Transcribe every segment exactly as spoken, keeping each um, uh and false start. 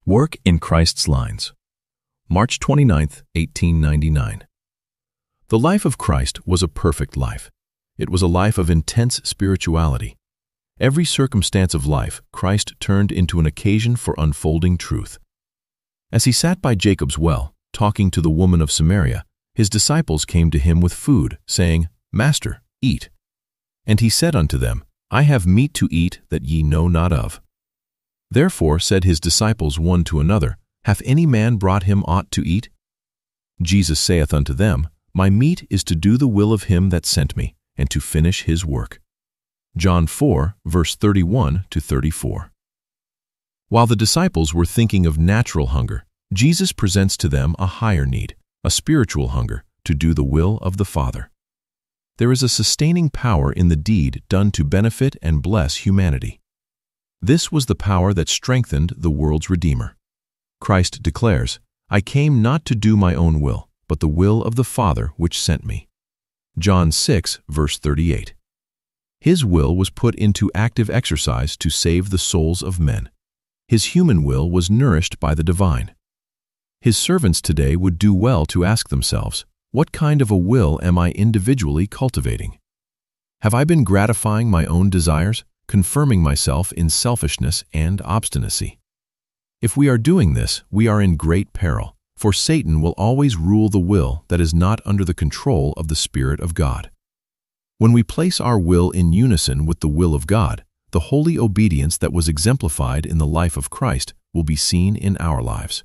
Work in Christ's Lines. March twenty-ninth, eighteen ninety-nine. The life of Christ was a perfect life. It was a life of intense spirituality. Every circumstance of life Christ turned into an occasion for unfolding truth. As he sat by Jacob's well, talking to the woman of Samaria, his disciples came to him with food, saying, "Master, eat." And he said unto them, "I have meat to eat that ye know not of." Therefore said his disciples one to another, Hath any man brought him aught to eat? Jesus saith unto them, My meat is to do the will of him that sent me, and to finish his work. John four, verse thirty-one to thirty-four. While the disciples were thinking of natural hunger, Jesus presents to them a higher need, a spiritual hunger, to do the will of the Father. There is a sustaining power in the deed done to benefit and bless humanity. This was the power that strengthened the world's Redeemer. Christ declares, I came not to do my own will, but the will of the Father which sent me. John six, verse thirty-eight. His will was put into active exercise to save the souls of men. His human will was nourished by the divine. His servants today would do well to ask themselves, what kind of a will am I individually cultivating? Have I been gratifying my own desires, confirming myself in selfishness and obstinacy? If we are doing this, we are in great peril, for Satan will always rule the will that is not under the control of the Spirit of God. When we place our will in unison with the will of God, the holy obedience that was exemplified in the life of Christ will be seen in our lives.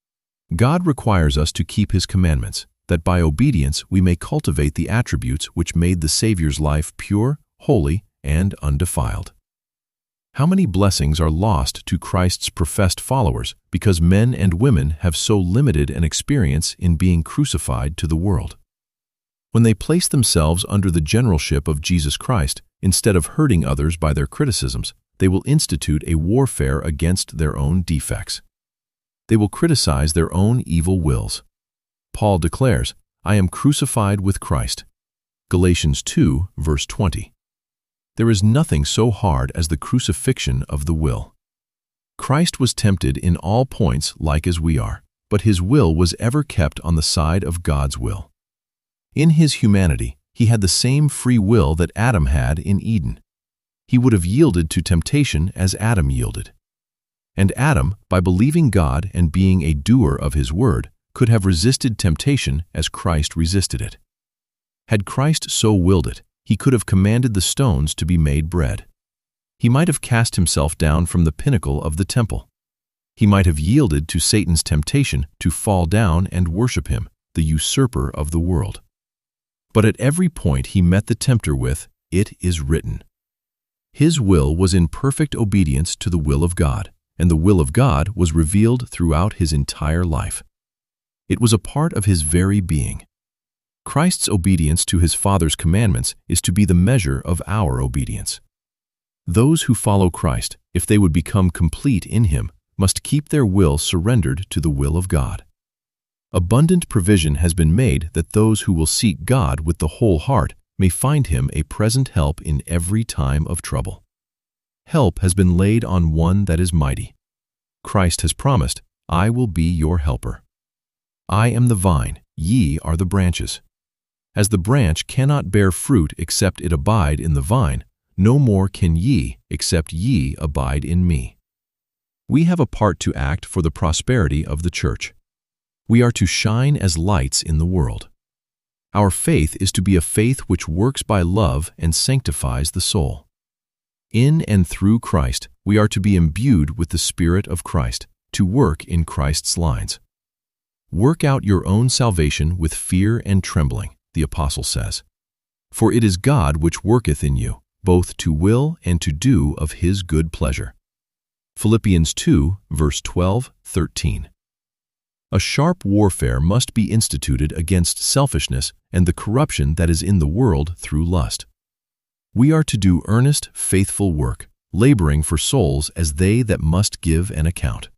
God requires us to keep His commandments, that by obedience we may cultivate the attributes which made the Savior's life pure, holy, and undefiled. How many blessings are lost to Christ's professed followers because men and women have so limited an experience in being crucified to the world? When they place themselves under the generalship of Jesus Christ, instead of hurting others by their criticisms, they will institute a warfare against their own defects. They will criticize their own evil wills. Paul declares, I am crucified with Christ. Galatians two, verse twenty. There is nothing so hard as the crucifixion of the will. Christ was tempted in all points like as we are, but His will was ever kept on the side of God's will. In His humanity, He had the same free will that Adam had in Eden. He would have yielded to temptation as Adam yielded. And Adam, by believing God and being a doer of His word, could have resisted temptation as Christ resisted it. Had Christ so willed it, He could have commanded the stones to be made bread. He might have cast Himself down from the pinnacle of the temple. He might have yielded to Satan's temptation to fall down and worship him, the usurper of the world. But at every point He met the tempter with, It is written. His will was in perfect obedience to the will of God, and the will of God was revealed throughout His entire life. It was a part of His very being. Christ's obedience to His Father's commandments is to be the measure of our obedience. Those who follow Christ, if they would become complete in Him, must keep their will surrendered to the will of God. Abundant provision has been made that those who will seek God with the whole heart may find Him a present help in every time of trouble. Help has been laid on one that is mighty. Christ has promised, I will be your helper. I am the vine, ye are the branches. As the branch cannot bear fruit except it abide in the vine, no more can ye except ye abide in me. We have a part to act for the prosperity of the church. We are to shine as lights in the world. Our faith is to be a faith which works by love and sanctifies the soul. In and through Christ, we are to be imbued with the Spirit of Christ, to work in Christ's lines. Work out your own salvation with fear and trembling, the apostle says. For it is God which worketh in you, both to will and to do of His good pleasure. Philippians two, verse twelve, thirteen. A sharp warfare must be instituted against selfishness and the corruption that is in the world through lust. We are to do earnest, faithful work, laboring for souls as they that must give an account.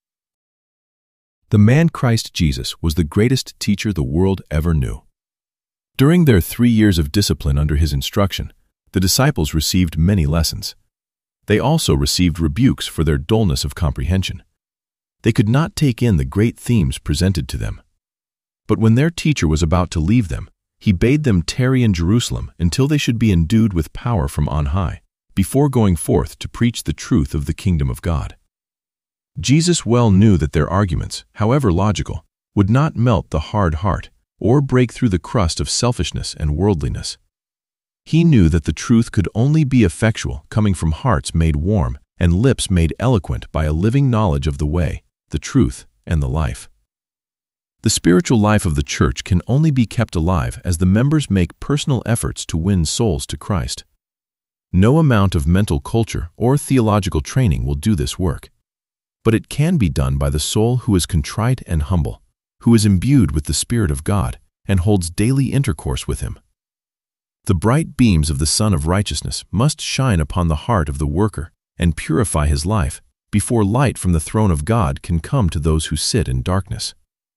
The man Christ Jesus was the greatest teacher the world ever knew. During their three years of discipline under His instruction, the disciples received many lessons. They also received rebukes for their dullness of comprehension. They could not take in the great themes presented to them. But when their teacher was about to leave them, he bade them tarry in Jerusalem until they should be endued with power from on high, before going forth to preach the truth of the kingdom of God. Jesus well knew that their arguments, however logical, would not melt the hard heart or break through the crust of selfishness and worldliness. He knew that the truth could only be effectual coming from hearts made warm and lips made eloquent by a living knowledge of the way, the truth, and the life. The spiritual life of the church can only be kept alive as the members make personal efforts to win souls to Christ. No amount of mental culture or theological training will do this work, but it can be done by the soul who is contrite and humble, who is imbued with the Spirit of God and holds daily intercourse with Him. The bright beams of the Sun of Righteousness must shine upon the heart of the worker and purify his life before light from the throne of God can come to those who sit in darkness.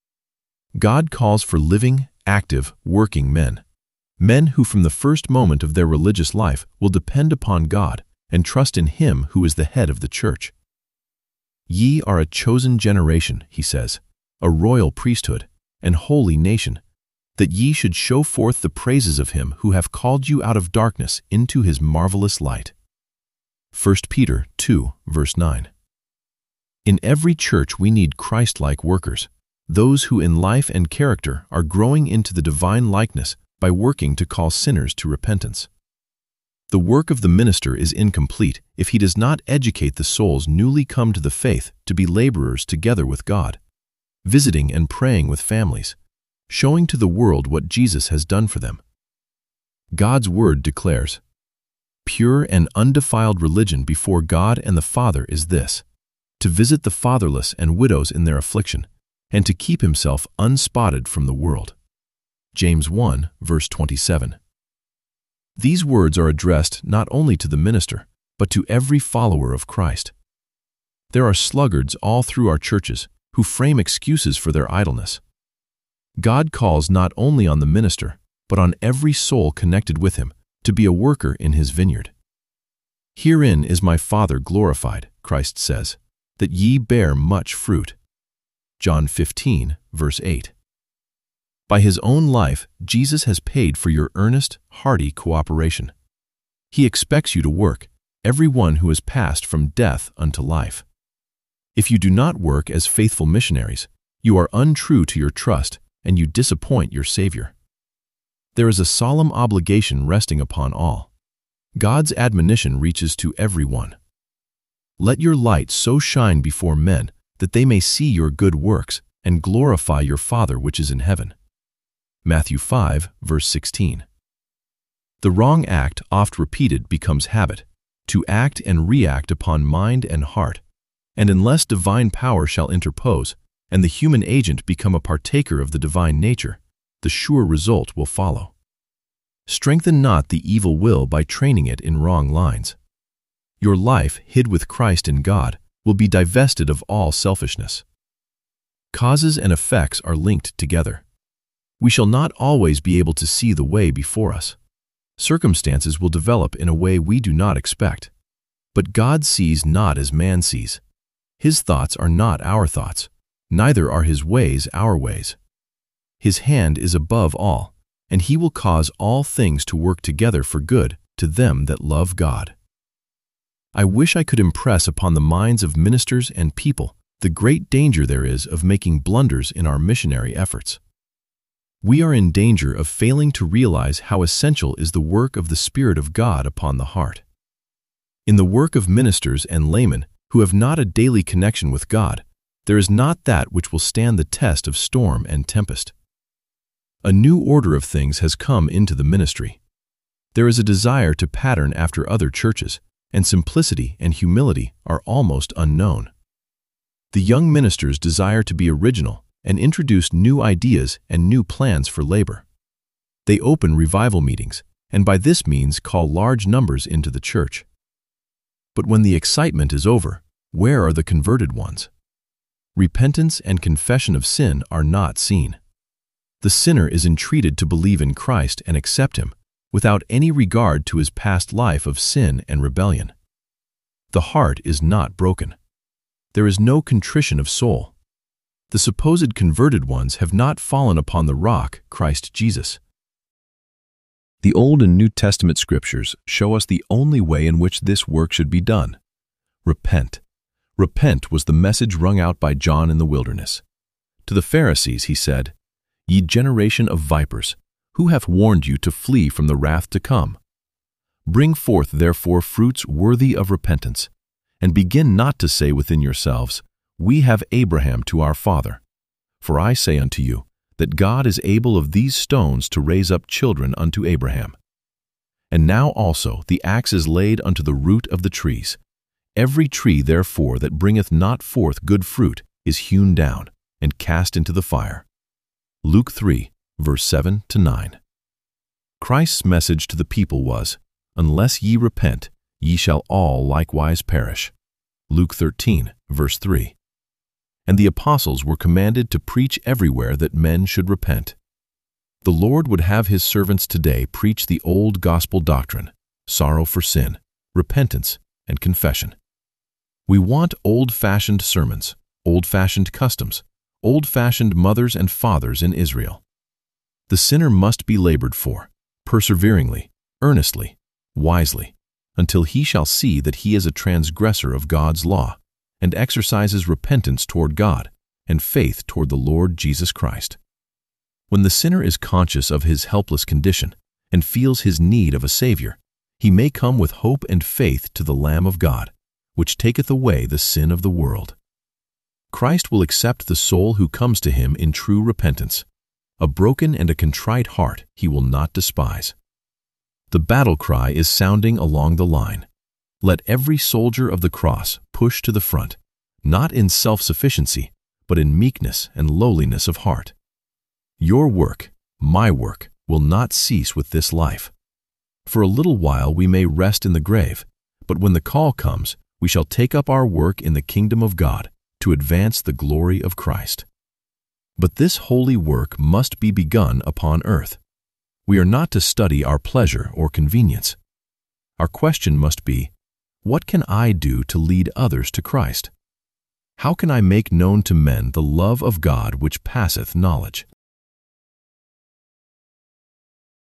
God calls for living, active, working men, men who from the first moment of their religious life will depend upon God and trust in Him who is the head of the church. Ye are a chosen generation, he says, a royal priesthood, and holy nation, that ye should show forth the praises of Him who hath called you out of darkness into His marvelous light. First Peter two, verse nine. In every church we need Christ-like workers, those who in life and character are growing into the divine likeness by working to call sinners to repentance. The work of the minister is incomplete if he does not educate the souls newly come to the faith to be laborers together with God, visiting and praying with families, showing to the world what Jesus has done for them. God's word declares, "Pure and undefiled religion before God and the Father is this, to visit the fatherless and widows in their affliction, and to keep himself unspotted from the world." James one, verse twenty-seven. These words are addressed not only to the minister, but to every follower of Christ. There are sluggards all through our churches who frame excuses for their idleness. God calls not only on the minister, but on every soul connected with him to be a worker in His vineyard. "Herein is my Father glorified," Christ says, "that ye bear much fruit." John fifteen, verse eight. By His own life, Jesus has paid for your earnest, hearty cooperation. He expects you to work, every one who has passed from death unto life. If you do not work as faithful missionaries, you are untrue to your trust and you disappoint your Savior. There is a solemn obligation resting upon all. God's admonition reaches to every one. Let your light so shine before men that they may see your good works and glorify your Father which is in heaven. Matthew five, verse sixteen. The wrong act, oft repeated, becomes habit, to act and react upon mind and heart, and unless divine power shall interpose, and the human agent become a partaker of the divine nature, the sure result will follow. Strengthen not the evil will by training it in wrong lines. Your life, hid with Christ in God, will be divested of all selfishness. Causes and effects are linked together. We shall not always be able to see the way before us. Circumstances will develop in a way we do not expect. But God sees not as man sees. His thoughts are not our thoughts, neither are His ways our ways. His hand is above all, and He will cause all things to work together for good to them that love God. I wish I could impress upon the minds of ministers and people the great danger there is of making blunders in our missionary efforts. We are in danger of failing to realize how essential is the work of the Spirit of God upon the heart. In the work of ministers and laymen who have not a daily connection with God, there is not that which will stand the test of storm and tempest. A new order of things has come into the ministry. There is a desire to pattern after other churches, and simplicity and humility are almost unknown. The young ministers desire to be original and introduce new ideas and new plans for labor. They open revival meetings, and by this means call large numbers into the church. But when the excitement is over, where are the converted ones? Repentance and confession of sin are not seen. The sinner is entreated to believe in Christ and accept Him, without any regard to his past life of sin and rebellion. The heart is not broken. There is no contrition of soul. The supposed converted ones have not fallen upon the rock, Christ Jesus. The Old and New Testament scriptures show us the only way in which this work should be done. Repent. Repent was the message rung out by John in the wilderness. To the Pharisees he said, "Ye generation of vipers, who hath warned you to flee from the wrath to come? Bring forth therefore fruits worthy of repentance, and begin not to say within yourselves, We have Abraham to our father. For I say unto you, that God is able of these stones to raise up children unto Abraham. And now also the axe is laid unto the root of the trees. Every tree therefore that bringeth not forth good fruit is hewn down, and cast into the fire." Luke three, verse seven to nine. Christ's message to the people was, "Unless ye repent, ye shall all likewise perish." Luke thirteen, verse three. And the apostles were commanded to preach everywhere that men should repent. The Lord would have his servants today preach the old gospel doctrine, sorrow for sin, repentance, and confession. We want old-fashioned sermons, old-fashioned customs, old-fashioned mothers and fathers in Israel. The sinner must be labored for, perseveringly, earnestly, wisely, until he shall see that he is a transgressor of God's law, and exercises repentance toward God and faith toward the Lord Jesus Christ. When the sinner is conscious of his helpless condition and feels his need of a Savior, he may come with hope and faith to the Lamb of God, which taketh away the sin of the world. Christ will accept the soul who comes to him in true repentance. A broken and a contrite heart he will not despise. The battle cry is sounding along the line. Let every soldier of the cross push to the front, not in self-sufficiency, but in meekness and lowliness of heart. Your work, my work, will not cease with this life. For a little while we may rest in the grave, but when the call comes, we shall take up our work in the kingdom of God to advance the glory of Christ. But this holy work must be begun upon earth. We are not to study our pleasure or convenience. Our question must be, what can I do to lead others to Christ? How can I make known to men the love of God which passeth knowledge?